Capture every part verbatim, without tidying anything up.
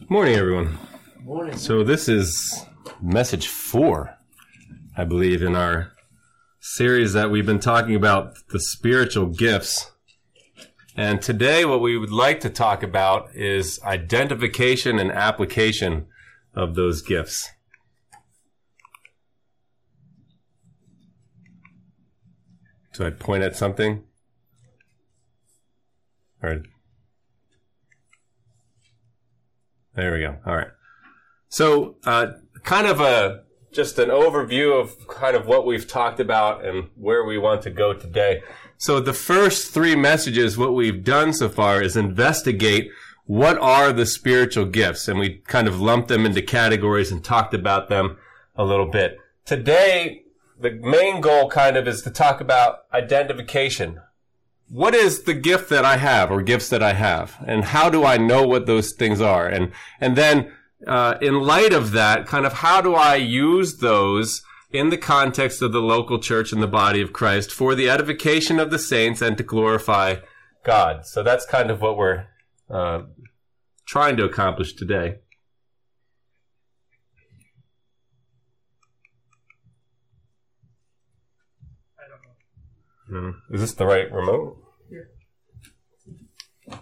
Morning, everyone. Morning. So this is message four, I believe, in our series that we've been talking about the spiritual gifts. And today what we would like to talk about is identification and application of those gifts. So I'd point at something. Or there we go. All right. So, uh, kind of a, just an overview of kind of what we've talked about and where we want to go today. So the first three messages, what we've done so far is investigate what are the spiritual gifts. And we kind of lumped them into categories and talked about them a little bit. Today, the main goal kind of is to talk about identification. What is the gift that I have or gifts that I have? And how do I know what those things are? And, and then, uh, in light of that, kind of how do I use those in the context of the local church and the body of Christ for the edification of the saints and to glorify God? So that's kind of what we're, uh, trying to accomplish today. Hmm. Is this the right remote? Yeah.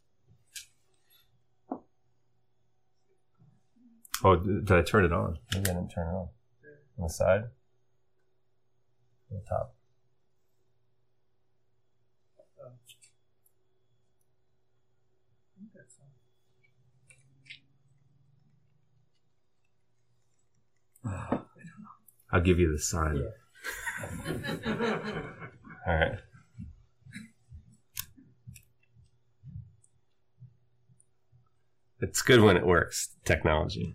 Oh, did I turn it on? Maybe I didn't turn it on. On the side? On the top? I'll give you the sign. Yeah. All right. It's good when it works, technology.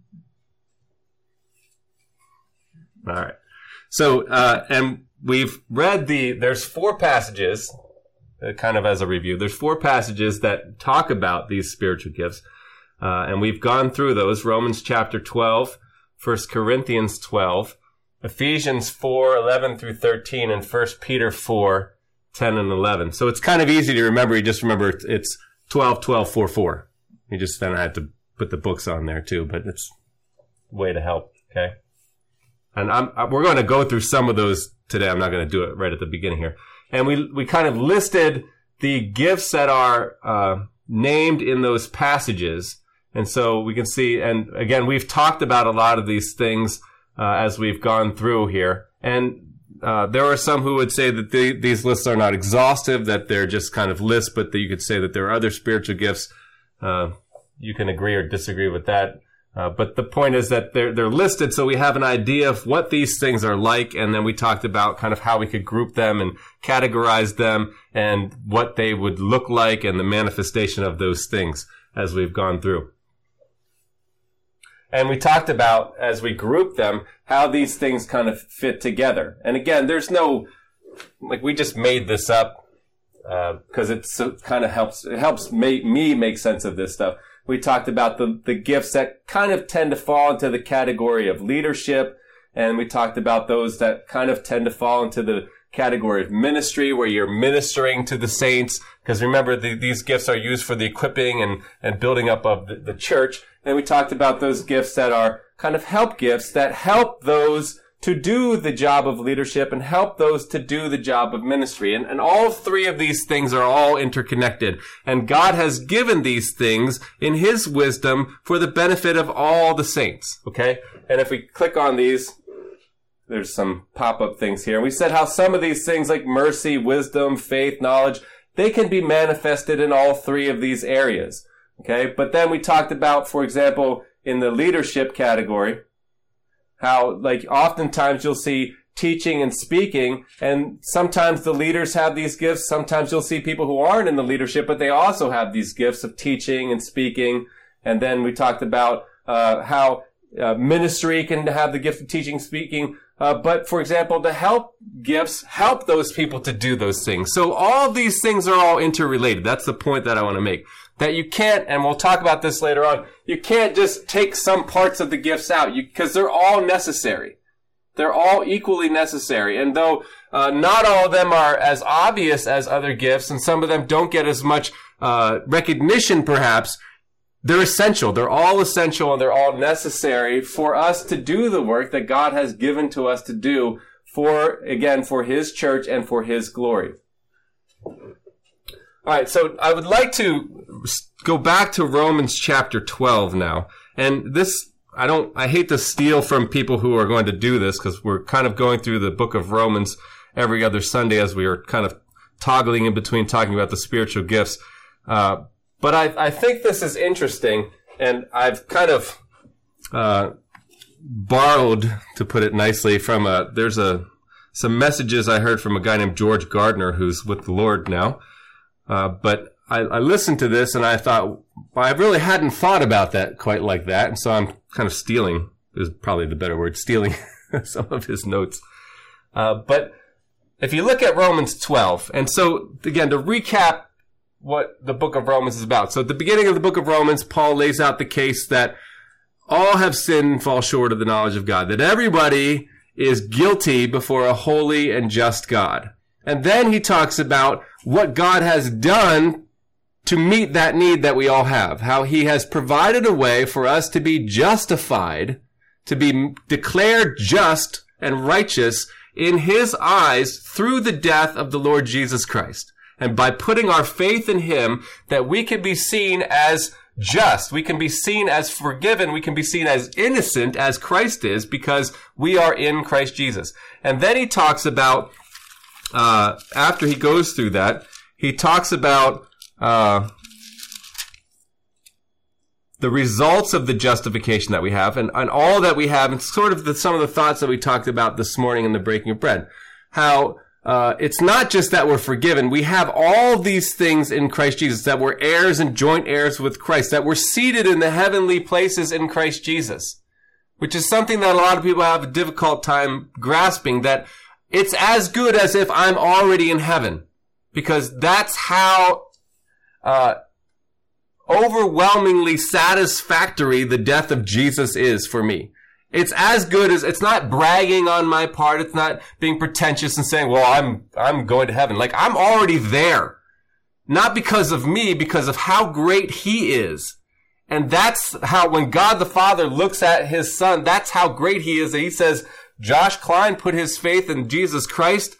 All right. So, uh, and we've read the, there's four passages, uh, kind of as a review, there's four passages that talk about these spiritual gifts. Uh, and we've gone through those, Romans chapter twelve, First Corinthians twelve, Ephesians four, eleven through thirteen, and First Peter four, ten and eleven. So it's kind of easy to remember. You just remember it's twelve, twelve, four, four. You just then have to put the books on there too, but it's a way to help, okay? And I'm, we're going to go through some of those today. I'm not going to do it right at the beginning here. And we, we kind of listed the gifts that are uh, named in those passages. And so we can see, and again, we've talked about a lot of these things Uh, as we've gone through here. And uh, there are some who would say that the, these lists are not exhaustive, that they're just kind of lists, but that you could say that there are other spiritual gifts. Uh, you can agree or disagree with that. Uh, but the point is that they're, they're listed so we have an idea of what these things are like, and then we talked about kind of how we could group them and categorize them and what they would look like and the manifestation of those things as we've gone through. And we talked about, as we grouped them, how these things kind of fit together. And again, there's no, like, we just made this up, uh, because it so, kind of helps, it helps make me make sense of this stuff. We talked about the, the gifts that kind of tend to fall into the category of leadership. And we talked about those that kind of tend to fall into the category of ministry, where you're ministering to the saints. Because remember, the, these gifts are used for the equipping and, and building up of the, the church. And we talked about those gifts that are kind of help gifts that help those to do the job of leadership and help those to do the job of ministry. And, and all three of these things are all interconnected. And God has given these things in His wisdom for the benefit of all the saints. Okay? And if we click on these, there's some pop-up things here. And we said how some of these things like mercy, wisdom, faith, knowledge, they can be manifested in all three of these areas. Okay, but then we talked about, for example, in the leadership category, how, like, oftentimes you'll see teaching and speaking, and sometimes the leaders have these gifts. Sometimes you'll see people who aren't in the leadership, but they also have these gifts of teaching and speaking. And then we talked about uh, how uh, ministry can have the gift of teaching, speaking. Uh, but, for example, the help gifts help those people to do those things. So all of these things are all interrelated. That's the point that I want to make. That you can't, and we'll talk about this later on, you can't just take some parts of the gifts out, because they're all necessary. They're all equally necessary. And though uh, not all of them are as obvious as other gifts, and some of them don't get as much uh, recognition, perhaps, they're essential. They're all essential and they're all necessary for us to do the work that God has given to us to do for, again, for his church and for his glory. All right, so I would like to go back to Romans chapter twelve now. And this, I don't, I hate to steal from people who are going to do this because we're kind of going through the book of Romans every other Sunday as we are kind of toggling in between talking about the spiritual gifts. Uh, but I, I think this is interesting, and I've kind of uh, borrowed, to put it nicely, from a, there's a, some messages I heard from a guy named George Gardner who's with the Lord now. Uh, but I, I listened to this and I thought, well, I really hadn't thought about that quite like that. And so I'm kind of stealing, is probably the better word, stealing some of his notes. Uh, but if you look at Romans twelve, and so again, to recap what the book of Romans is about. So at the beginning of the book of Romans, Paul lays out the case that all have sinned and fall short of the knowledge of God, that everybody is guilty before a holy and just God. And then he talks about what God has done to meet that need that we all have, how he has provided a way for us to be justified, to be declared just and righteous in his eyes through the death of the Lord Jesus Christ. And by putting our faith in him, that we can be seen as just, we can be seen as forgiven, we can be seen as innocent as Christ is because we are in Christ Jesus. And then he talks about Uh, after he goes through that, he talks about uh, the results of the justification that we have and, and all that we have, and sort of the, some of the thoughts that we talked about this morning in the breaking of bread. How uh, it's not just that we're forgiven. We have all these things in Christ Jesus, that we're heirs and joint heirs with Christ, that we're seated in the heavenly places in Christ Jesus, which is something that a lot of people have a difficult time grasping, that it's as good as if I'm already in heaven, because that's how uh, overwhelmingly satisfactory the death of Jesus is for me. It's as good as, it's not bragging on my part. It's not being pretentious and saying, well, I'm, I'm going to heaven. Like, I'm already there. Not because of me, because of how great he is. And that's how, when God the Father looks at his son, that's how great he is. That he says, Josh Klein put his faith in Jesus Christ.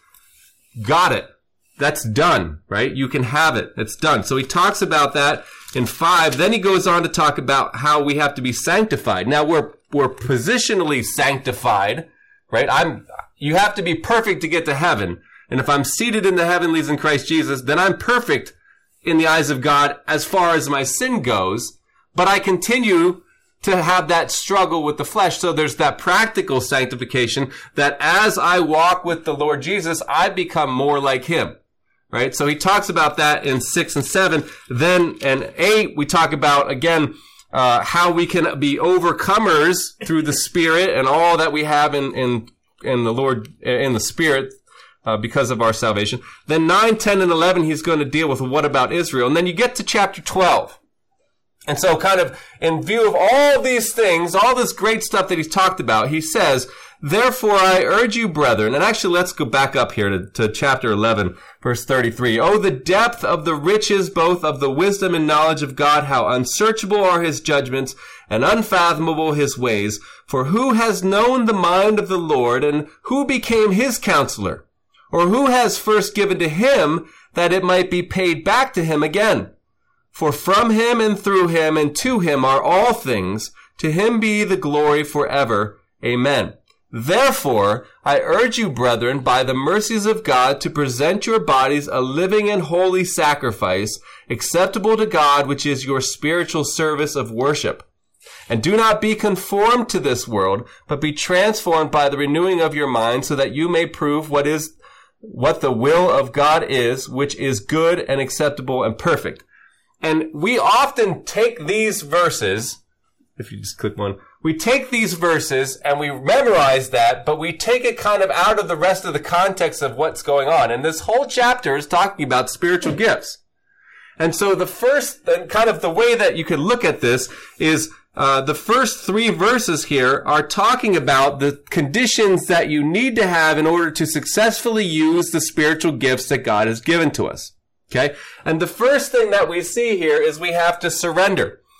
Got it. That's done, right? You can have it. It's done. So he talks about that in five. Then he goes on to talk about how we have to be sanctified. Now we're, we're positionally sanctified, right? I'm, you have to be perfect to get to heaven. And if I'm seated in the heavenlies in Christ Jesus, then I'm perfect in the eyes of God as far as my sin goes. But I continue to have that struggle with the flesh. So there's that practical sanctification that as I walk with the Lord Jesus, I become more like him, right? So he talks about that in six and seven. Then in eight, we talk about, again, uh, how we can be overcomers through the Spirit and all that we have in, in, in the Lord, in the Spirit, uh, because of our salvation. Then nine, ten, and eleven, he's going to deal with what about Israel. And then you get to chapter twelve. And so kind of in view of all these things, all this great stuff that he's talked about, he says, therefore I urge you, brethren, and actually let's go back up here to, to chapter eleven, verse thirty-three. Oh, the depth of the riches both of the wisdom and knowledge of God, how unsearchable are his judgments and unfathomable his ways. For who has known the mind of the Lord, and who became his counselor? Or who has first given to him that it might be paid back to him again? For from him and through him and to him are all things. To him be the glory forever. Amen. Therefore, I urge you, brethren, by the mercies of God, to present your bodies a living and holy sacrifice, acceptable to God, which is your spiritual service of worship. And do not be conformed to this world, but be transformed by the renewing of your mind, so that you may prove what is, what the will of God is, which is good and acceptable and perfect. And we often take these verses, if you just click one, we take these verses and we memorize that, but we take it kind of out of the rest of the context of what's going on. And this whole chapter is talking about spiritual gifts. And so the first, and kind of the way that you can look at this is, uh, the first three verses here are talking about the conditions that you need to have in order to successfully use the spiritual gifts that God has given to us. Okay? And the first thing that we see here is we have to surrender.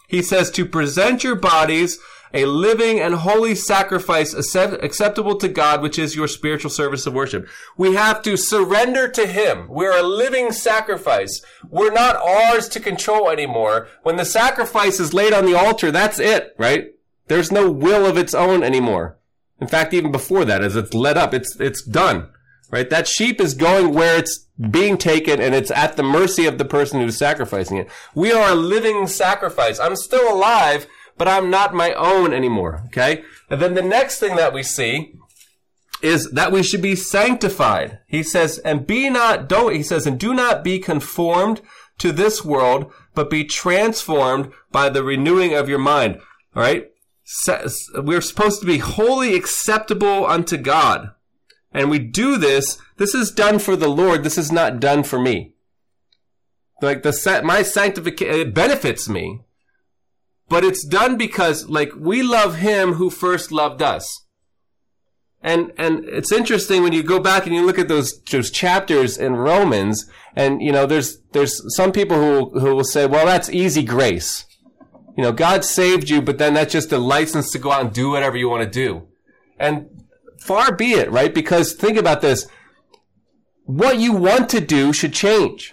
He says to present your bodies a living and holy sacrifice acceptable to God, which is your spiritual service of worship. We have to surrender to Him. We're a living sacrifice. We're not ours to control anymore. When the sacrifice is laid on the altar, that's it, right? There's no will of its own anymore. In fact, even before that, as it's led up, it's it's done, right? That sheep is going where it's being taken, and it's at the mercy of the person who's sacrificing it. We are a living sacrifice. I'm still alive, but I'm not my own anymore, okay? And then the next thing that we see is that we should be sanctified. He says, and be not, don't, he says, and do not be conformed to this world, but be transformed by the renewing of your mind, all right? We're supposed to be wholly acceptable unto God. And we do this, this is done for the Lord, this is not done for me. Like, the my sanctification, it benefits me. But it's done because, like, we love Him who first loved us. And and it's interesting when you go back and you look at those those chapters in Romans, and, you know, there's there's some people who who will say, well, that's easy grace. You know, God saved you, but then that's just a license to go out and do whatever you want to do. And far be it, right? Because think about this. What you want to do should change.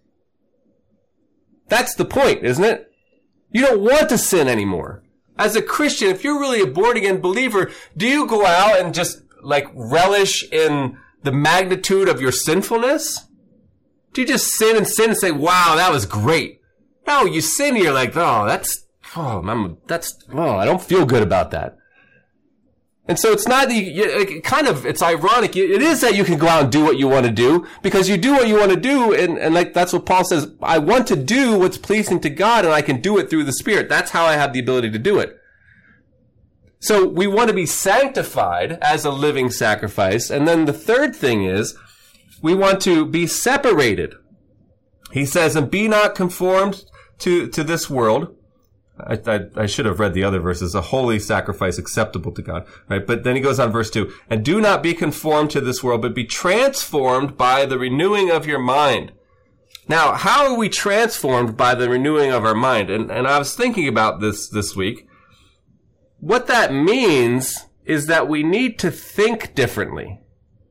That's the point, isn't it? You don't want to sin anymore. As a Christian, if you're really a born-again believer, do you go out and just, like, relish in the magnitude of your sinfulness? Do you just sin and sin and say, wow, that was great? No, you sin and you're like, oh, that's, oh, I'm, that's, oh, I don't feel good about that. And so it's not, it kind of, it's ironic. It is that you can go out and do what you want to do, because you do what you want to do, and, and like, that's what Paul says, I want to do what's pleasing to God, and I can do it through the Spirit. That's how I have the ability to do it. So we want to be sanctified as a living sacrifice, and then the third thing is, we want to be separated. He says, and be not conformed to, to this world. I, I, I should have read the other verses, a holy sacrifice acceptable to God, right? But then he goes on verse two, and do not be conformed to this world, but be transformed by the renewing of your mind. Now, how are we transformed by the renewing of our mind? And, and I was thinking about this this week. What that means is that we need to think differently.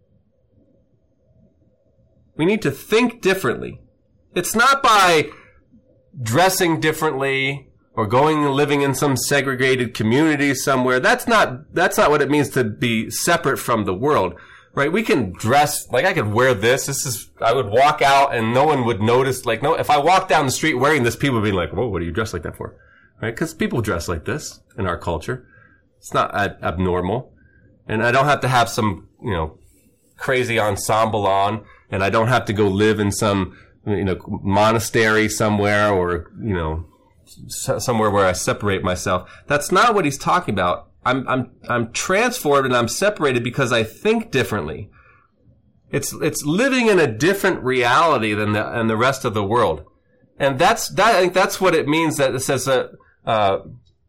We need to think differently. It's not by dressing differently, or going and living in some segregated community somewhere. That's not, that's not what it means to be separate from the world, right? We can dress, like I could wear this. This is, I would walk out and no one would notice. Like, no, if I walk down the street wearing this, people would be like, whoa, what are you dressed like that for? Right? Because people dress like this in our culture. It's not ab- abnormal. And I don't have to have some, you know, crazy ensemble on, and I don't have to go live in some, you know, monastery somewhere, or, you know, somewhere where I separate myself. That's not what he's talking about. I'm, I'm, I'm transformed and I'm separated because I think differently. It's, it's living in a different reality than the, and the rest of the world. And that's, that, I think that's what it means that it says that, uh,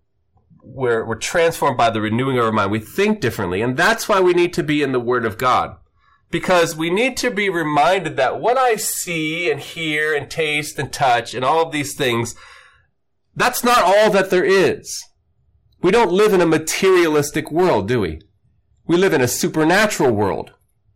we're, we're transformed by the renewing of our mind. We think differently. And that's why we need to be in the Word of God. Because we need to be reminded that what I see and hear and taste and touch and all of these things, that's not all that there is. We don't live in a materialistic world, do we? We live in a supernatural world.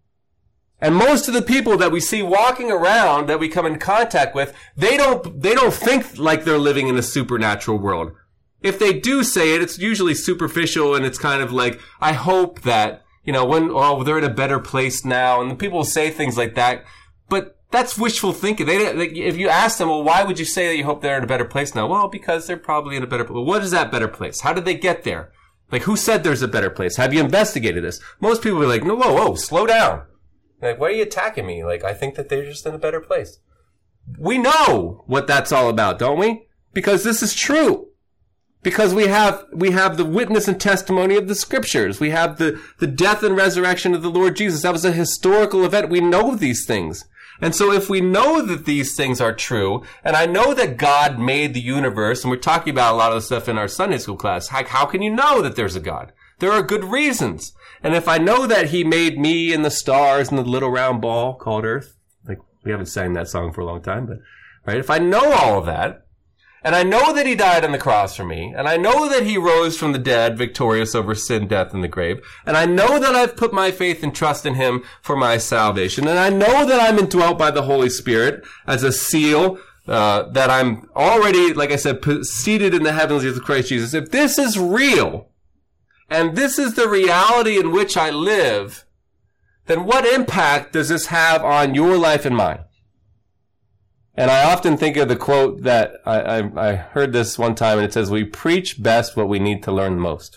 And most of the people that we see walking around, that we come in contact with, they don't, they don't think like they're living in a supernatural world. If they do say it, it's usually superficial, and it's kind of like, I hope that, you know, when, oh, they're in a better place now, and the people will say things like that. But that's wishful thinking. They, they, if you ask them, well, why would you say that you hope they're in a better place now? Well, because they're probably in a better place. Well, what is that better place? How did they get there? Like, who said there's a better place? Have you investigated this? Most people are like, no, whoa, whoa, slow down. Like, why are you attacking me? Like, I think that they're just in a better place. We know what that's all about, don't we? Because this is true. Because we have, we have the witness and testimony of the Scriptures. We have the, the death and resurrection of the Lord Jesus. That was a historical event. We know these things. And so if we know that these things are true, and I know that God made the universe, and we're talking about a lot of the stuff in our Sunday school class, how, how can you know that there's a God? There are good reasons. And if I know that He made me and the stars and the little round ball called Earth, like, we haven't sang that song for a long time, but, right? If I know all of that, And I know that he died on the cross for me. And I know that he rose from the dead, victorious over sin, death, and the grave. And I know that I've put my faith and trust in him for my salvation. And I know that I'm indwelt by the Holy Spirit as a seal, uh, that I'm already, like I said, seated in the heavens with Christ Jesus. If this is real, and this is the reality in which I live, then what impact does this have on your life and mine? And I often think of the quote that I, I, I heard this one time, and it says, we preach best what we need to learn most.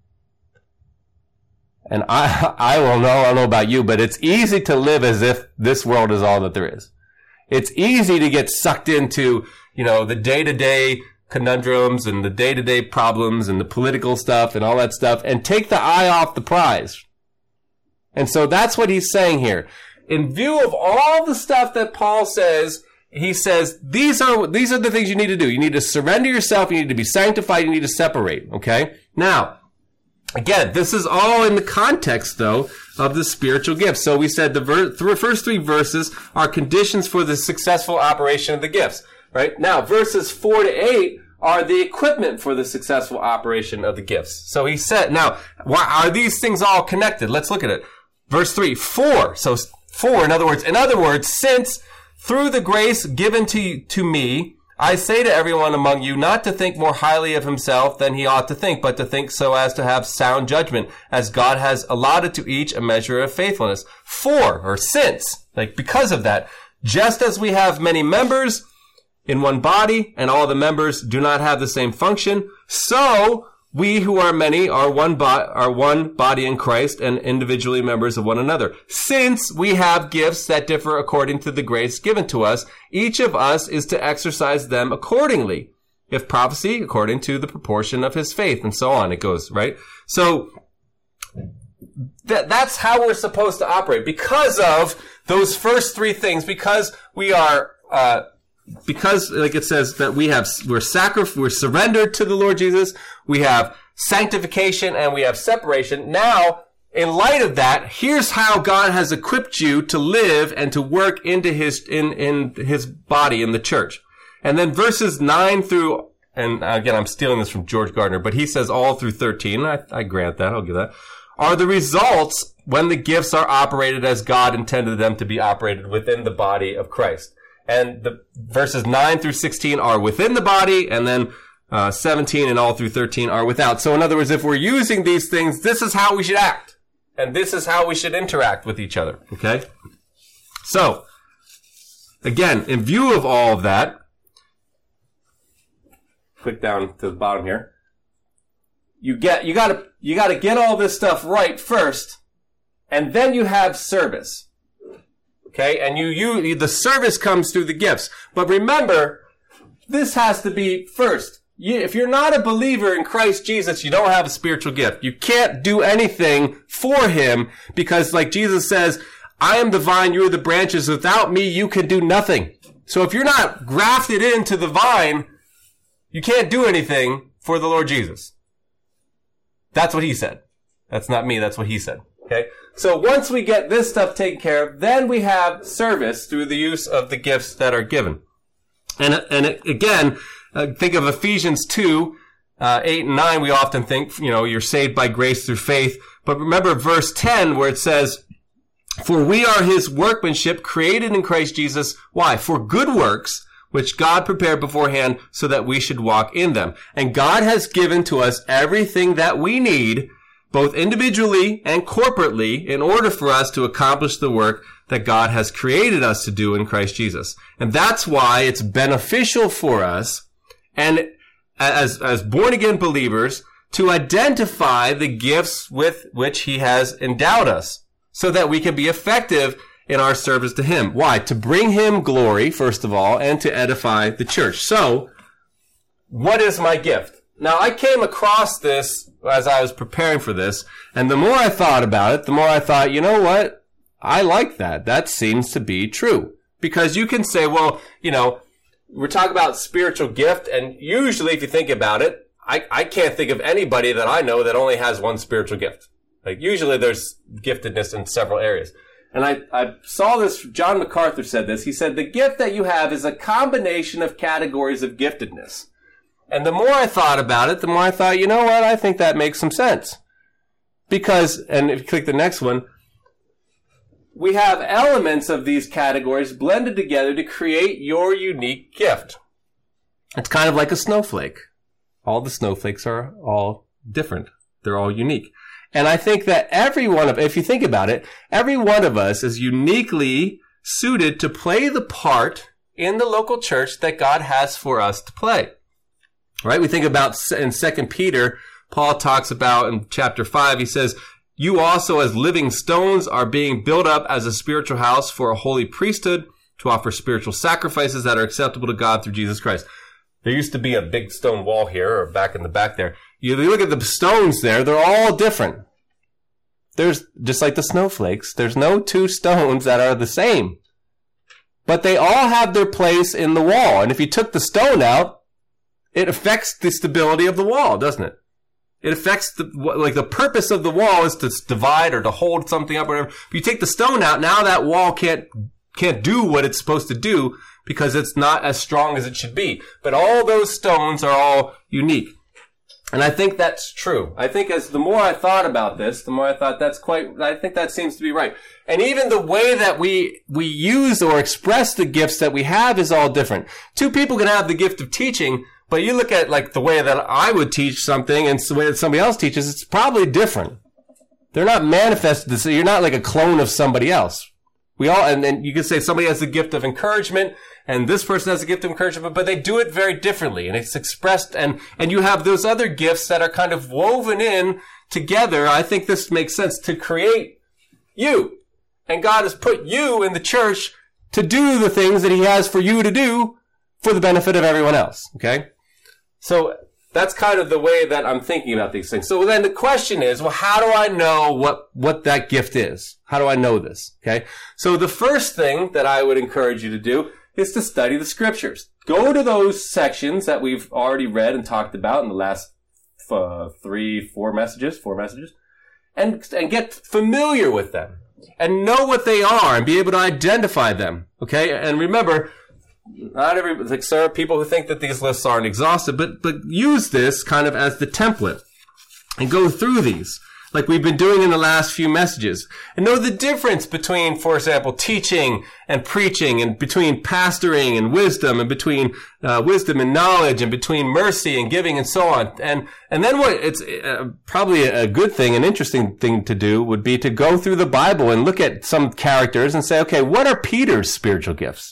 And I, I will know, I don't know about you, but it's easy to live as if this world is all that there is. It's easy to get sucked into, you know, the day-to-day conundrums and the day-to-day problems and the political stuff and all that stuff and take the eye off the prize. And so that's what he's saying here. In view of all the stuff that Paul says, he says, these are, these are the things you need to do. You need to surrender yourself. You need to be sanctified. You need to separate. Okay? Now, again, this is all in the context, though, of the spiritual gifts. So we said the ver- th- first three verses are conditions for the successful operation of the gifts. Right? Now, verses four to eight are the equipment for the successful operation of the gifts. So he said, now, why are these things all connected? Let's look at it. Verse three, for. So for, in other words, in other words, since through the grace given to, to me, I say to everyone among you not to think more highly of himself than he ought to think, but to think so as to have sound judgment, as God has allotted to each a measure of faithfulness. For, or since, like because of that, just as we have many members in one body, and all the members do not have the same function, so we who are many are one, bo- are one body in Christ and individually members of one another. Since we have gifts that differ according to the grace given to us, each of us is to exercise them accordingly. If prophecy, according to the proportion of his faith, and so on it goes, right? So that that's how we're supposed to operate. Because of those first three things, because we are uh Because, like it says, that we have, we're sacri- we're surrendered to the Lord Jesus, we have sanctification, and we have separation. Now, in light of that, here's how God has equipped you to live and to work into his, in, in his body, in the church. And then verses nine through, and again, I'm stealing this from George Gardner, but he says all through thirteen, I, I grant that, I'll give that, are the results when the gifts are operated as God intended them to be operated within the body of Christ. And the verses nine through sixteen are within the body, and then uh, seventeen and all through thirteen are without. So in other words, if we're using these things, this is how we should act. And this is how we should interact with each other. Okay? So, again, in view of all of that, click down to the bottom here. You get, you gotta, you gotta get all this stuff right first, and then you have service. Okay, and you, you, the service comes through the gifts. But remember, this has to be first. You, if you're not a believer in Christ Jesus, you don't have a spiritual gift. You can't do anything for him because, like Jesus says, I am the vine, you are the branches. Without me, you can do nothing. So if you're not grafted into the vine, you can't do anything for the Lord Jesus. That's what he said. That's not me, that's what he said. Okay? So once we get this stuff taken care of, then we have service through the use of the gifts that are given. And, and again, uh, think of Ephesians two, uh, eight and nine. We often think, you know, you're saved by grace through faith. But remember verse ten where it says, for we are his workmanship created in Christ Jesus. Why? For good works, which God prepared beforehand so that we should walk in them. And God has given to us everything that we need, both individually and corporately, in order for us to accomplish the work that God has created us to do in Christ Jesus. And that's why it's beneficial for us, and as, as born-again believers, to identify the gifts with which he has endowed us, so that we can be effective in our service to him. Why? To bring him glory, first of all, and to edify the church. So, what is my gift? Now, I came across this as I was preparing for this, and the more I thought about it, the more I thought, you know what? I like that. That seems to be true. Because you can say, well, you know, we're talking about spiritual gift, and usually if you think about it, I, I can't think of anybody that I know that only has one spiritual gift. Like, usually there's giftedness in several areas. And I, I saw this, John MacArthur said this. He said, the gift that you have is a combination of categories of giftedness. And the more I thought about it, the more I thought, you know what, I think that makes some sense. Because, and if you click the next one, we have elements of these categories blended together to create your unique gift. It's kind of like a snowflake. All the snowflakes are all different. They're all unique. And I think that every one of, if you think about it, every one of us is uniquely suited to play the part in the local church that God has for us to play. Right? We think about in Second Peter, Paul talks about in chapter five, he says, you also as living stones are being built up as a spiritual house for a holy priesthood to offer spiritual sacrifices that are acceptable to God through Jesus Christ. There used to be a big stone wall here, or back in the back there. You look at the stones there, they're all different. There's, just like the snowflakes, there's no two stones that are the same. But they all have their place in the wall. And if you took the stone out, it affects the stability of the wall, doesn't it? It affects the, like the purpose of the wall is to divide or to hold something up or whatever. If you take the stone out, now that wall can't, can't do what it's supposed to do because it's not as strong as it should be. But all those stones are all unique. And I think that's true. I think as the more I thought about this, the more I thought that's quite, I think that seems to be right. And even the way that we, we use or express the gifts that we have is all different. Two people can have the gift of teaching, but you look at like the way that I would teach something and the way that somebody else teaches, it's probably different. They're not manifested. So you're not like a clone of somebody else. We all, and, and you could say somebody has the gift of encouragement and this person has a gift of encouragement, but they do it very differently and it's expressed and, and you have those other gifts that are kind of woven in together. I think this makes sense to create you. And God has put you in the church to do the things that he has for you to do for the benefit of everyone else. Okay? So that's kind of the way that I'm thinking about these things. So then the question is, well, how do I know what, what that gift is? How do I know this? Okay. So the first thing that I would encourage you to do is to study the scriptures. Go to those sections that we've already read and talked about in the last uh, three, four messages, four messages, and, and get familiar with them and know what they are and be able to identify them. Okay. And remember, not every, like, there are people who think that these lists aren't exhaustive, but, but use this kind of as the template and go through these like we've been doing in the last few messages and know the difference between, for example, teaching and preaching and between pastoring and wisdom and between uh, wisdom and knowledge and between mercy and giving and so on. And, and then what it's uh, probably a good thing, an interesting thing to do would be to go through the Bible and look at some characters and say, okay, what are Peter's spiritual gifts?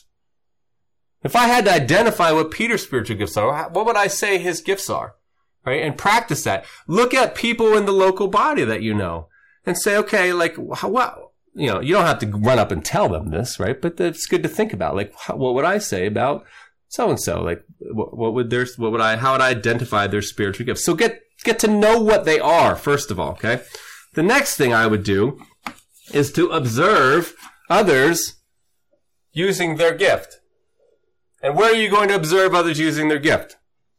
If I had to identify what Peter's spiritual gifts are, what would I say his gifts are? Right? And practice that. Look at people in the local body that you know and say, okay, like, what, you know, you don't have to run up and tell them this, right? But it's good to think about, like, what would I say about so-and-so? Like, what, what would their, what would I, how would I identify their spiritual gifts? So get, get to know what they are, first of all, okay? The next thing I would do is to observe others using their gift. And where are you going to observe others using their gift?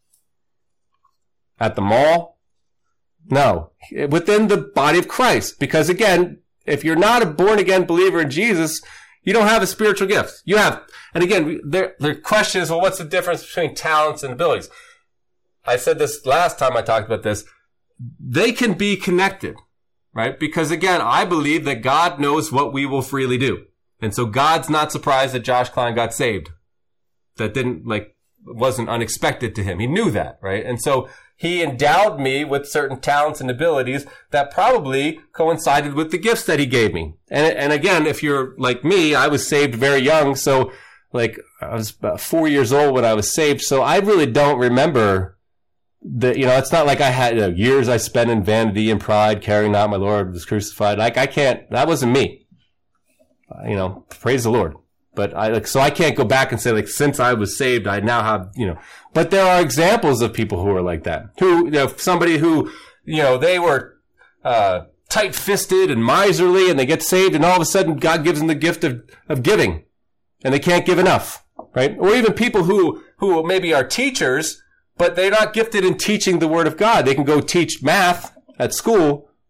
At the mall? No. Within the body of Christ. Because again, if you're not a born-again believer in Jesus, you don't have a spiritual gift. You have, and again, the the question is, well, what's the difference between talents and abilities? I said this last time I talked about this. They can be connected, right? Because again, I believe that God knows what we will freely do. And so God's not surprised that Josh Klein got saved. That didn't, like, wasn't unexpected to him. He knew that, right? And so he endowed me with certain talents and abilities that probably coincided with the gifts that he gave me. And, and again, if you're like me, I was saved very young. So, like, I was about four years old when I was saved. So I really don't remember the, you know, it's not like I had, you know, years I spent in vanity and pride, carrying out my Lord was crucified. Like, I can't, that wasn't me. You know, praise the Lord. But I like, so I can't go back and say, like, since I was saved, I now have, you know, but there are examples of people who are like that. Who, you know, somebody who, you know, they were, uh, tight-fisted and miserly and they get saved and all of a sudden God gives them the gift of, of giving and they can't give enough, right? Or even people who, who maybe are teachers, but they're not gifted in teaching the Word of God. They can go teach math at school,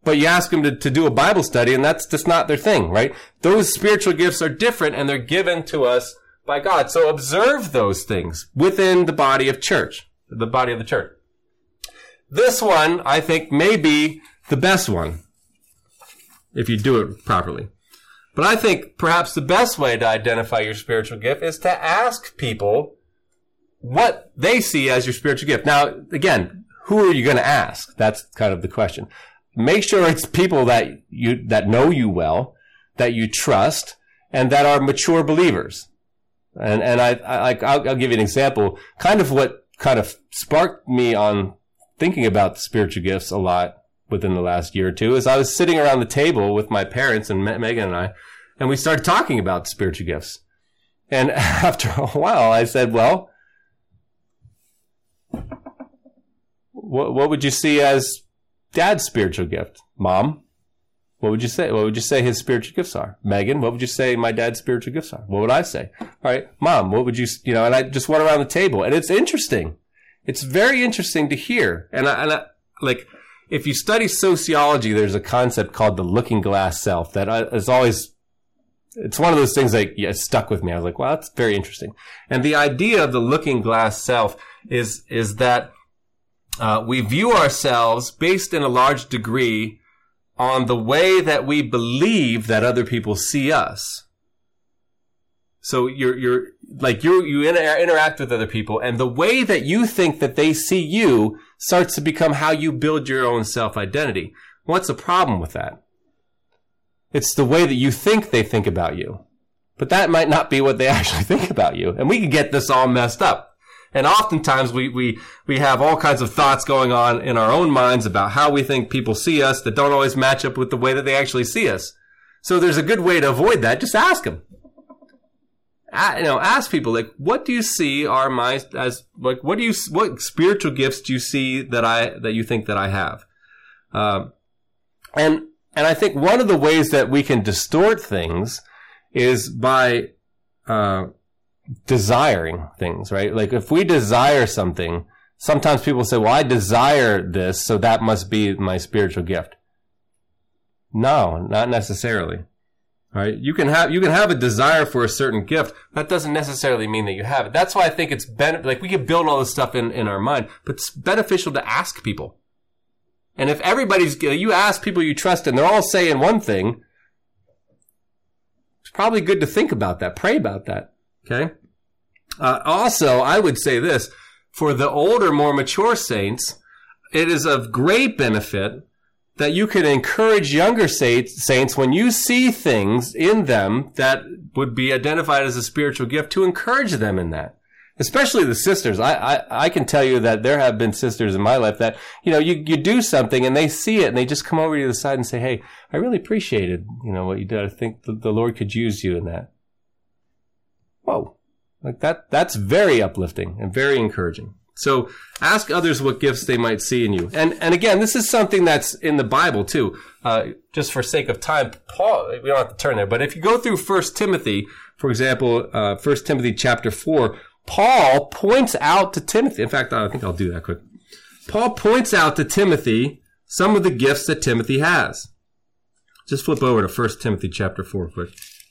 but you ask them to, to do a Bible study, and that's just not their thing, right? Those spiritual gifts are different, and they're given to us by God. So observe those things within the body of church, the body of the church. This one, I think, may be the best one, if you do it properly. But I think perhaps the best way to identify your spiritual gift is to ask people what they see as your spiritual gift. Now, again, who are you going to ask? That's kind of the question. Make sure it's people that you, that know you well, that you trust, and that are mature believers. And, and I, I, I'll, I'll give you an example. Kind of what kind of sparked me on thinking about the spiritual gifts a lot within the last year or two is I was sitting around the table with my parents and Megan and I, and we started talking about spiritual gifts. And after a while, I said, well, what, what would you see as Dad's spiritual gift? Mom, what would you say? What would you say his spiritual gifts are? Megan, what would you say my dad's spiritual gifts are? What would I say? All right, Mom, what would you, you know, and I just went around the table, and it's interesting. It's very interesting to hear. And I, and I, like, if you study sociology, there's a concept called the looking glass self that is always, it's one of those things that yeah, stuck with me. I was like, wow, that's very interesting. And the idea of the looking glass self is, is that, uh, we view ourselves based in a large degree on the way that we believe that other people see us. So you're, you're, like you, you inter- interact with other people, and the way that you think that they see you starts to become how you build your own self-identity. What's the problem with that? It's the way that you think they think about you. But that might not be what they actually think about you. And we can get this all messed up. And oftentimes we, we, we have all kinds of thoughts going on in our own minds about how we think people see us that don't always match up with the way that they actually see us. So there's a good way to avoid that. Just ask them. You know, ask people, like, what do you see are my, as, like, what do you, what spiritual gifts do you see that I, that you think that I have? Um, and, and I think one of the ways that we can distort things is by, uh, desiring things, right? Like, if we desire something, sometimes people say, well, I desire this, so that must be my spiritual gift. No, not necessarily. Right? You can have, you can have a desire for a certain gift. That doesn't necessarily mean that you have it. That's why I think it's ben- like we can build all this stuff in, in our mind, but it's beneficial to ask people. And if everybody's, you ask people you trust and they're all saying one thing, it's probably good to think about that, pray about that. Okay? Uh, also, I would say this, for the older, more mature saints, it is of great benefit that you can encourage younger saints when you see things in them that would be identified as a spiritual gift, to encourage them in that. Especially the sisters. I, I, I can tell you that there have been sisters in my life that, you know, you, you do something and they see it and they just come over to the side and say, hey, I really appreciated, you know, what you did. I think the, the Lord could use you in that. Whoa. Like that, that's very uplifting and very encouraging. So ask others what gifts they might see in you. And and again, this is something that's in the Bible too. Uh, just for sake of time, Paul, we don't have to turn there, but if you go through First Timothy, for example, uh, First Timothy chapter four, Paul points out to Timothy, in fact, I think I'll do that quick. Paul points out to Timothy some of the gifts that Timothy has. Just flip over to First Timothy chapter four quick.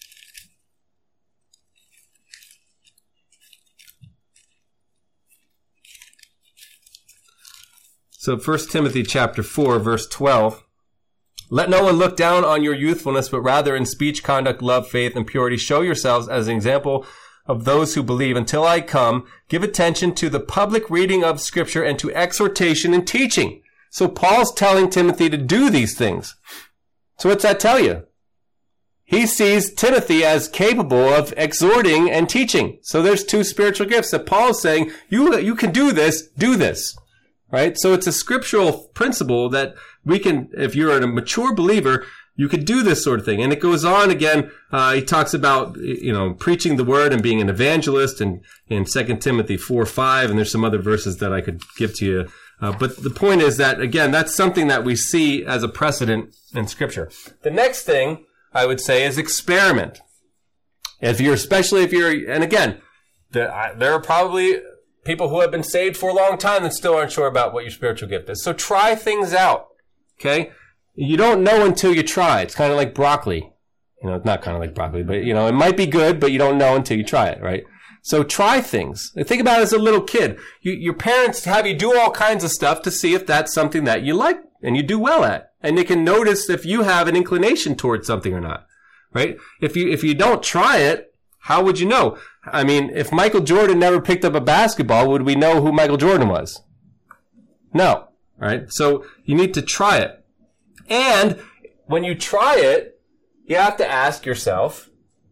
So First Timothy chapter four, verse twelve. Let no one look down on your youthfulness, but rather in speech, conduct, love, faith, and purity, show yourselves as an example of those who believe. Until I come, give attention to the public reading of Scripture and to exhortation and teaching. So Paul's telling Timothy to do these things. So what's that tell you? He sees Timothy as capable of exhorting and teaching. So there's two spiritual gifts that Paul's saying, you, you can do this, do this. Right? So it's a scriptural principle that we can, if you're a mature believer, you could do this sort of thing. And it goes on again, uh, he talks about, you know, preaching the word and being an evangelist in, in Second Timothy four five, and there's some other verses that I could give to you. Uh, but the point is that, again, that's something that we see as a precedent in Scripture. The next thing I would say is experiment. If you're, especially if you're, and again, there, there are probably people who have been saved for a long time that still aren't sure about what your spiritual gift is. So try things out. Okay? You don't know until you try. It's kind of like broccoli. You know, it's not kind of like broccoli, but, you know, it might be good, but you don't know until you try it, right? So try things. Think about it as a little kid. You, your parents have you do all kinds of stuff to see if that's something that you like and you do well at. And they can notice if you have an inclination towards something or not, right? If you, if you don't try it, how would you know? I mean, if Michael Jordan never picked up a basketball, would we know who Michael Jordan was? No, right? So you need to try it. And when you try it, you have to ask yourself,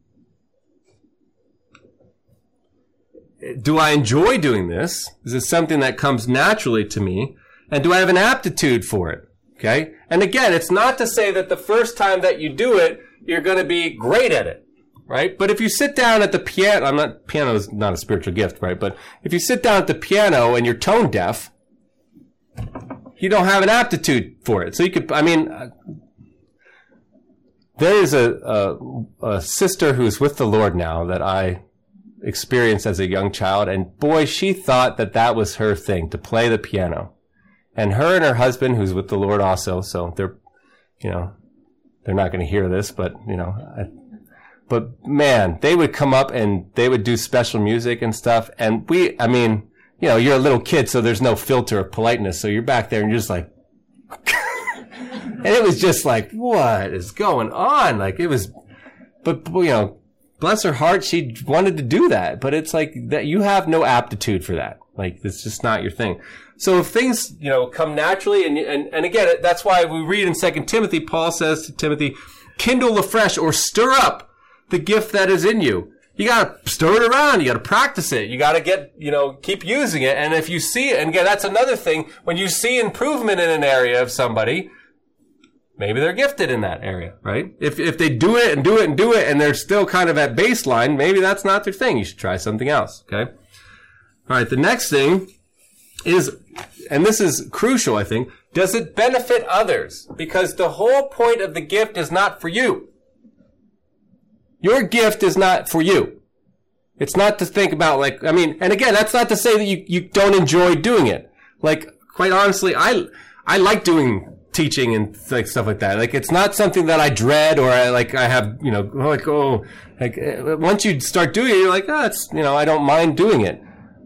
do I enjoy doing this? Is this something that comes naturally to me? And do I have an aptitude for it? Okay? And again, it's not to say that the first time that you do it, you're going to be great at it, right? But if you sit down at the piano, I'm not, piano is not a spiritual gift, right? But if you sit down at the piano and you're tone deaf, you don't have an aptitude for it. So you could, I mean, there is a, a, a sister who's with the Lord now that I experienced as a young child, and boy, she thought that that was her thing, to play the piano. And her and her husband, who's with the Lord also, so they're, you know, they're not going to hear this, but, you know, I, but man, they would come up and they would do special music and stuff, and we, I mean, you know, you're a little kid, so there's no filter of politeness, so you're back there and you're just like, and it was just like, what is going on? Like, it was, but, you know, bless her heart, she wanted to do that, but it's like that you have no aptitude for that. Like, it's just not your thing. So if things, you know, come naturally, and and, and again, that's why we read in Second Timothy, Paul says to Timothy, kindle afresh or stir up the gift that is in you. You gotta stir it around. You gotta practice it. You gotta get, you know, keep using it. And if you see it, and again, that's another thing, when you see improvement in an area of somebody, maybe they're gifted in that area, right? If if they do it and do it and do it and they're still kind of at baseline, maybe that's not their thing. You should try something else, okay? All right, the next thing is, and this is crucial, I think, does it benefit others? Because the whole point of the gift is not for you. Your gift is not for you. It's not to think about, like, I mean, and again, that's not to say that you, you don't enjoy doing it. Like, quite honestly, I I like doing teaching and like stuff like that. Like, it's not something that I dread or I like, I have, you know, like, oh, like, once you start doing it, you're like, oh, it's, you know, I don't mind doing it.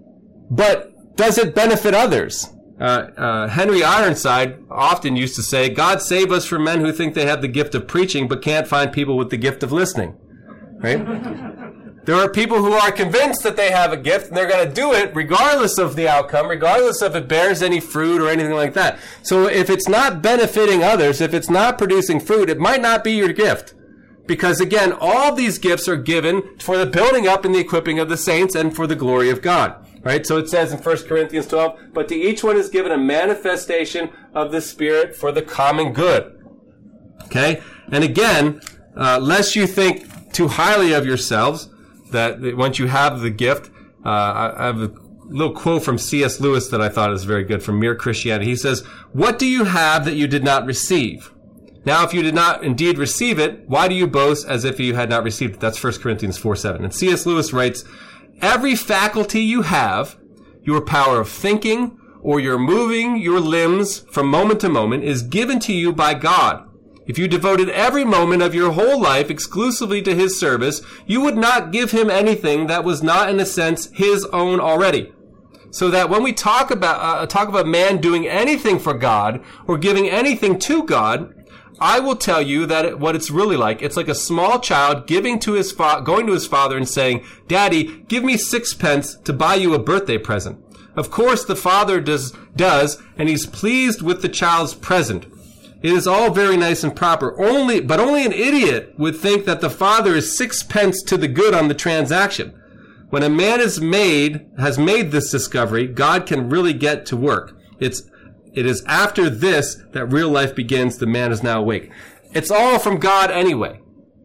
But does it benefit others? Uh, uh, Henry Ironside often used to say, God save us from men who think they have the gift of preaching but can't find people with the gift of listening. Right? There are people who are convinced that they have a gift and they're going to do it regardless of the outcome, regardless if it bears any fruit or anything like that. So if it's not benefiting others, if it's not producing fruit, it might not be your gift. Because again, all these gifts are given for the building up and the equipping of the saints and for the glory of God. Right? So it says in First Corinthians twelve, but to each one is given a manifestation of the Spirit for the common good. Okay? And again, uh, lest you think too highly of yourselves, that once you have the gift, uh, I have a little quote from C S Lewis that I thought is very good from Mere Christianity. He says, what do you have that you did not receive? Now, if you did not indeed receive it, why do you boast as if you had not received it? That's First Corinthians four seven. And C S Lewis writes, every faculty you have, your power of thinking, or your moving your limbs from moment to moment, is given to you by God. If you devoted every moment of your whole life exclusively to His service, you would not give Him anything that was not, in a sense, His own already. So that when we talk about uh, talk about man doing anything for God or giving anything to God, I will tell you that it, what it's really like. It's like a small child giving to his fa- going to his father and saying, "Daddy, give me sixpence to buy you a birthday present." Of course, the father does does, and he's pleased with the child's present. It is all very nice and proper. Only, but only an idiot would think that the father is sixpence to the good on the transaction. When a man is made, has made this discovery, God can really get to work. It's, it is after this that real life begins. The man is now awake. It's all from God anyway.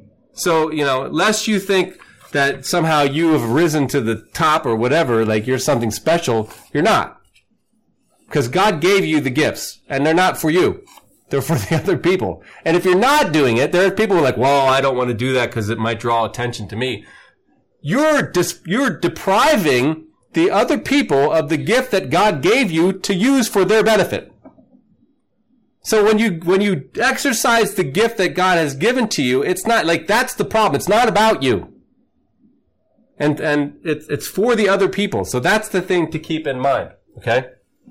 So, you know, lest you think that somehow you have risen to the top or whatever, like you're something special, you're not. Because God gave you the gifts, and they're not for you. They're for the other people. And if you're not doing it, there are people who are like, well, I don't want to do that because it might draw attention to me. You're dis- you're depriving the other people of the gift that God gave you to use for their benefit. So when you, when you exercise the gift that God has given to you, it's not like that's the problem. It's not about you. And, and it's, it's for the other people. So that's the thing to keep in mind. Okay?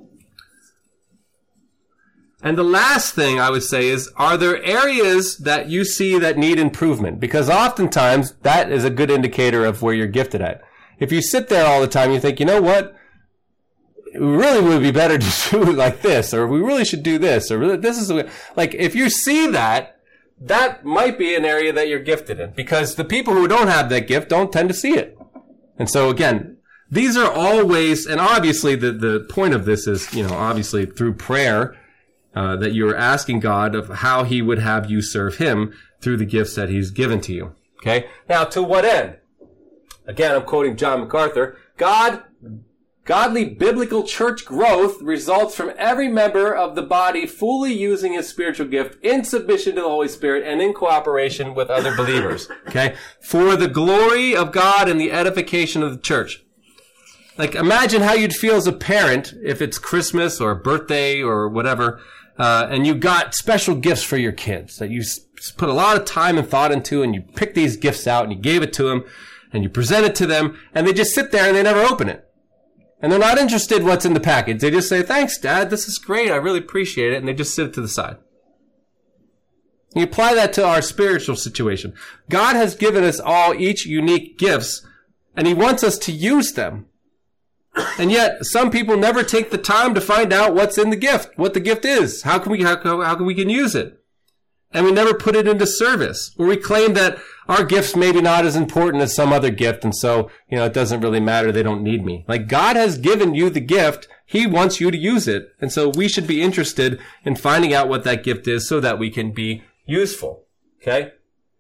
And the last thing I would say is, are there areas that you see that need improvement? Because oftentimes that is a good indicator of where you're gifted at. If you sit there all the time, you think, you know what? It really would be better to do it like this, or we really should do this, or really, this is like, if you see that, that might be an area that you're gifted in, because the people who don't have that gift don't tend to see it. And so again, these are all ways, and obviously the, the point of this is, you know, obviously through prayer, uh, that you're asking God of how he would have you serve him through the gifts that he's given to you. Okay? Now, to what end? Again, I'm quoting John MacArthur. God Godly biblical church growth results from every member of the body fully using his spiritual gift in submission to the Holy Spirit and in cooperation with other believers. Okay? For the glory of God and the edification of the church. Like, imagine how you'd feel as a parent if it's Christmas or a birthday or whatever, uh, and you got special gifts for your kids that you s- put a lot of time and thought into, and you picked these gifts out and you gave it to them and you present it to them, and they just sit there and they never open it. And they're not interested what's in the package. They just say, thanks, Dad. This is great. I really appreciate it. And they just sit it to the side. You apply that to our spiritual situation. God has given us all each unique gifts, and he wants us to use them. And yet, some people never take the time to find out what's in the gift, what the gift is. How can we, how, how can we can use it? And we never put it into service. Or we claim that our gift's maybe not as important as some other gift, and so, you know, it doesn't really matter. They don't need me. Like, God has given you the gift. He wants you to use it. And so we should be interested in finding out what that gift is so that we can be useful. Okay?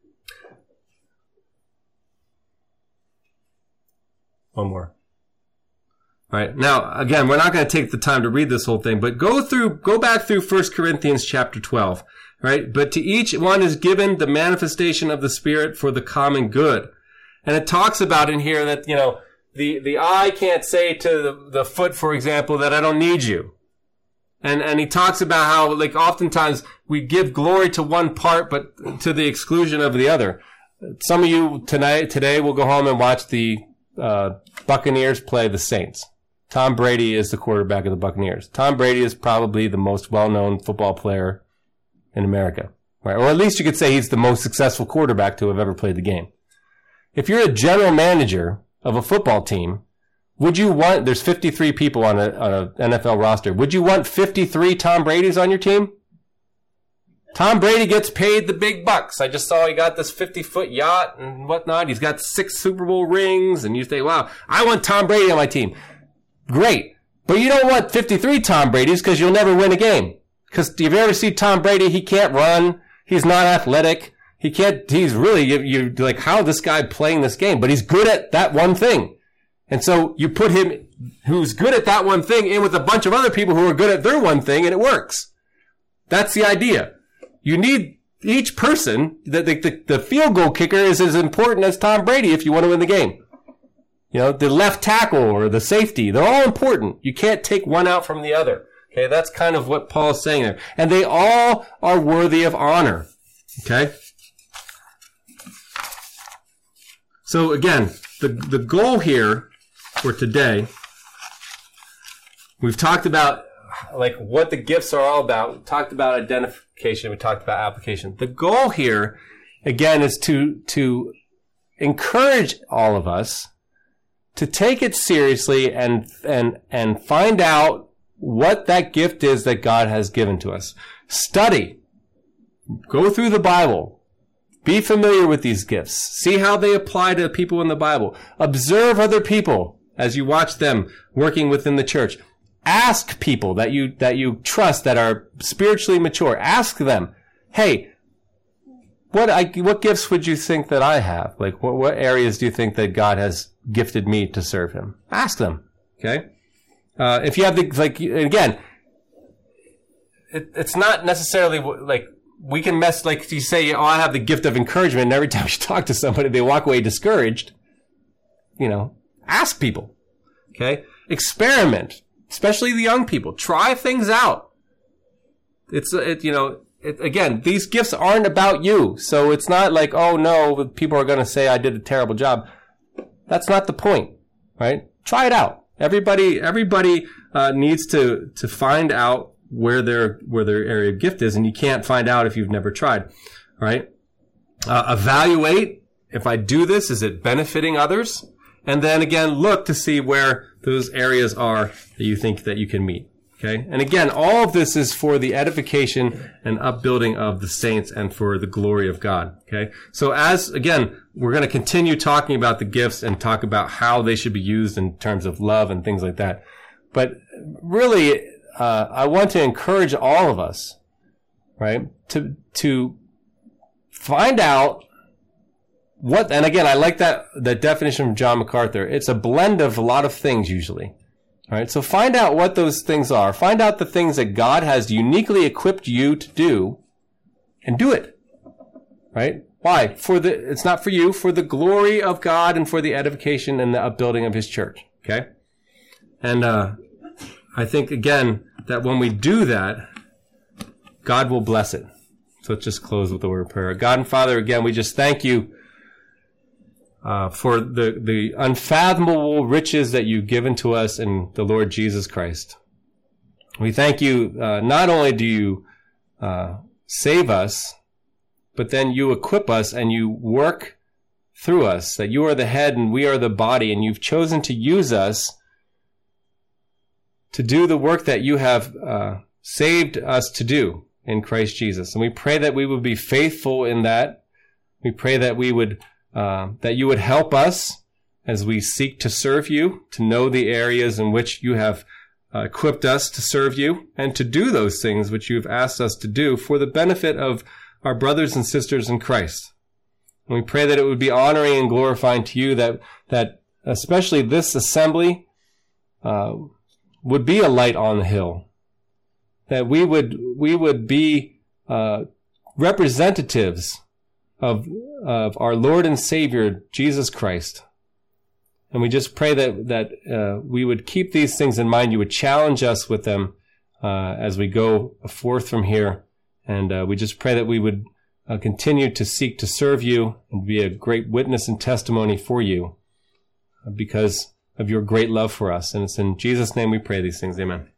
One more. All right. Now, again, we're not going to take the time to read this whole thing, but go through, go back through First Corinthians chapter twelve. Right? But to each one is given the manifestation of the Spirit for the common good. And it talks about in here that, you know, the, the eye can't say to the, the foot, for example, that I don't need you. And, and he talks about how, like, oftentimes we give glory to one part, but to the exclusion of the other. Some of you tonight, today will go home and watch the, uh, Buccaneers play the Saints. Tom Brady is the quarterback of the Buccaneers. Tom Brady is probably the most well-known football player in America, right? Or at least you could say he's the most successful quarterback to have ever played the game. If you're a general manager of a football team, would you want, there's fifty-three people on a, on a N F L roster, would you want fifty-three Tom Brady's on your team? Tom Brady gets paid the big bucks. I just saw he got this fifty-foot yacht and whatnot. He's got six Super Bowl rings, and you say, wow, I want Tom Brady on my team. Great. But you don't want fifty-three Tom Brady's because you'll never win a game. Because if you ever see Tom Brady, he can't run. He's not athletic. He can't, he's really, you, you're like, how is this guy playing this game? But he's good at that one thing. And so you put him, who's good at that one thing, in with a bunch of other people who are good at their one thing, and it works. That's the idea. You need each person, the, the, the field goal kicker is as important as Tom Brady if you want to win the game. You know, the left tackle or the safety, they're all important. You can't take one out from the other. Okay, that's kind of what Paul is saying there. And they all are worthy of honor. Okay? So again, the, the goal here for today, we've talked about like what the gifts are all about. We talked about identification. We talked about application. The goal here, again, is to, to encourage all of us to take it seriously and, and, and find out what that gift is that God has given to us. Study. Go through the Bible. Be familiar with these gifts. See how they apply to people in the Bible. Observe other people as you watch them working within the church. Ask people that you, that you trust that are spiritually mature. Ask them, hey, what I, what gifts would you think that I have? Like, what, what areas do you think that God has gifted me to serve him? Ask them. Okay? Uh, if you have the, like, again, it, it's not necessarily like, we can mess, like you say, oh, I have the gift of encouragement, and every time you talk to somebody, they walk away discouraged. You know, ask people. Okay? Experiment. Especially the young people. Try things out. It's, it, you know, it, again, these gifts aren't about you. So it's not like, oh no, people are going to say I did a terrible job. That's not the point, right? Try it out. Everybody, everybody, uh, needs to, to find out where their, where their area of gift is. And you can't find out if you've never tried, right? Uh, evaluate. If I do this, is it benefiting others? And then again, look to see where those areas are that you think that you can meet. Okay. And again, all of this is for the edification and upbuilding of the saints and for the glory of God. Okay. So as, again, we're going to continue talking about the gifts and talk about how they should be used in terms of love and things like that. But really, uh, I want to encourage all of us, right, to, to find out what, and again, I like that, that definition from John MacArthur. It's a blend of a lot of things usually. All right, so find out what those things are. Find out the things that God has uniquely equipped you to do, and do it. Right? Why? For the it's not for you, for the glory of God and for the edification and the upbuilding of His church. Okay, and uh, I think again that when we do that, God will bless it. So let's just close with the word of prayer. God and Father, again, we just thank you. Uh, for the, the unfathomable riches that you've given to us in the Lord Jesus Christ. We thank you, uh, not only do you, uh, save us, but then you equip us and you work through us, that you are the head and we are the body, and you've chosen to use us to do the work that you have, uh, saved us to do in Christ Jesus. And we pray that we would be faithful in that. We pray that we would Uh, that you would help us as we seek to serve you, to know the areas in which you have uh, equipped us to serve you, and to do those things which you have asked us to do for the benefit of our brothers and sisters in Christ. And we pray that it would be honoring and glorifying to you, that that especially this assembly uh, would be a light on the hill, that we would we would be uh, representatives of of our Lord and Savior, Jesus Christ. And we just pray that that uh, we would keep these things in mind. You would challenge us with them uh, as we go forth from here. And uh, we just pray that we would uh, continue to seek to serve you and be a great witness and testimony for you because of your great love for us. And it's in Jesus' name we pray these things. Amen.